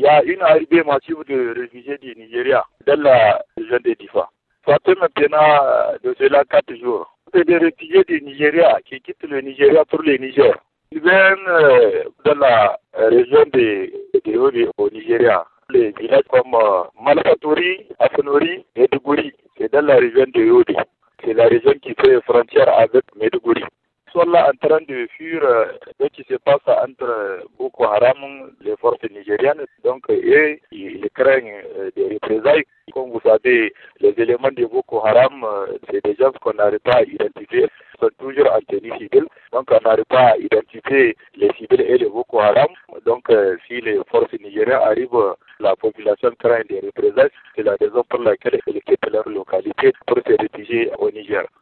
il y a une arrivée massive de réfugiés du Nigeria dans la région de Difa. Ça fait maintenant de cela 4 jours. C'est des réfugiés du Nigeria qui quittent le Nigeria pour le Niger. Ils viennent dans la région de Yobe au Nigeria. Les villages comme Malfatori, Afanori, Maiduguri, c'est dans la région de Yobe. C'est la région qui fait frontière avec Maiduguri. Ils sont là en train de fuir ce qui se passe entre Boko Haram, les forces nigérianes. Donc, ils craignent des représailles. Comme vous savez, les éléments de Boko Haram, c'est des gens qu'on n'arrive pas à identifier. Ils sont toujours en tenue civile. Donc, on n'arrive pas à identifier les civils et les Boko Haram. Donc, si les forces nigériennes arrivent, la population craint des représailles. C'est la raison pour laquelle ils quittent leur localité pour se réfugier au Niger.